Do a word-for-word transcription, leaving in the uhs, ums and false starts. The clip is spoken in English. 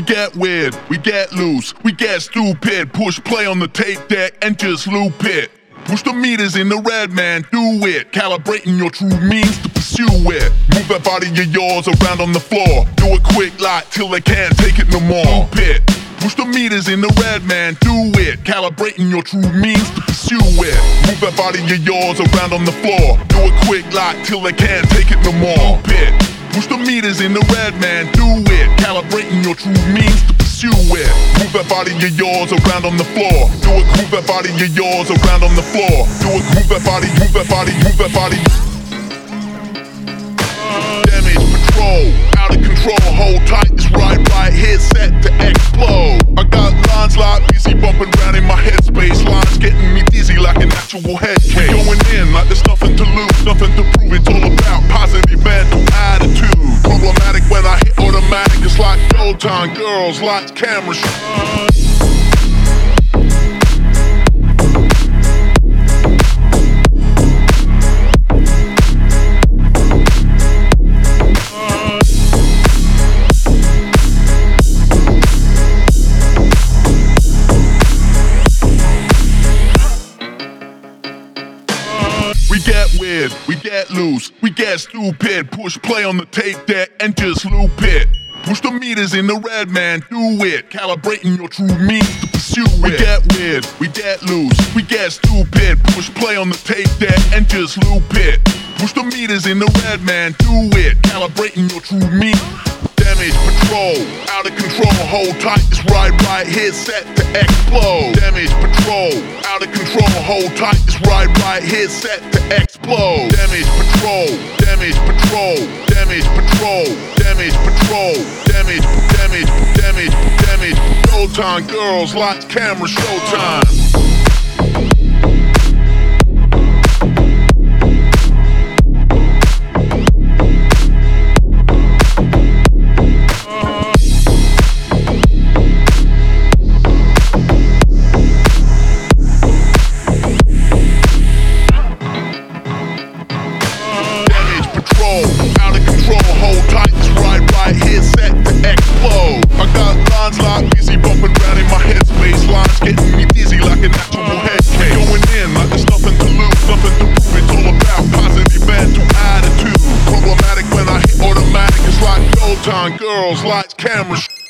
get weird, we get loose, we get stupid. Push play on the tape deck and just loop it. Push the meters in the red, man, do it. Calibrating your true means to pursue it. Move that body of yours around on the floor. Do it quick like till they can't take it no more. Loop it. Push the meters in the red, man, do it. Calibrating your true means to pursue it. Move that body of yours around on the floor. Do it quick like till they can't take it no more. Loop it. Push the meters in the red, man, do it. Calibrating your true means to pursue it. Move that body of yours around on the floor. Do it, move that body of yours around on the floor. Do it, move that body, move that body, move that body. Damage patrol, out of control, hold tight, it's right, right here, set to explode. I got lines like busy bumping round in my headspace. Lines getting me dizzy like an actual head case. Going in like there's nothing to lose, nothing to prove. It's all about positive mental attitude. Problematic when I hit automatic, it's like old time girls, lights, cameras. We get weird, we get loose, we get stupid. Push play on the tape deck and just loop it. Push the meters in the red, man, do it. Calibrating your true means to pursue it. We get weird, we get loose, we get stupid. Push play on the tape deck and just loop it. Push the meters in the red, man, do it. Calibrating your true means. Damage patrol, out of control, hold tight, it's right, right here, set to explode. Damage patrol, out of control, hold tight, it's right, right here, set to explode. Damage patrol, damage patrol, damage patrol, damage patrol, damage, damage, damage, damage. Showtime, girls, lights, camera, showtime. Out of control, hold tight, it's right, right here, set to explode. I got lines like busy bumping round in my headspace. Lines getting me dizzy like an actual head case. Going in like there's nothing to lose, nothing to prove. It's all about positive mental attitude. Problematic when I hit automatic, it's like old time girls, lights, cameras.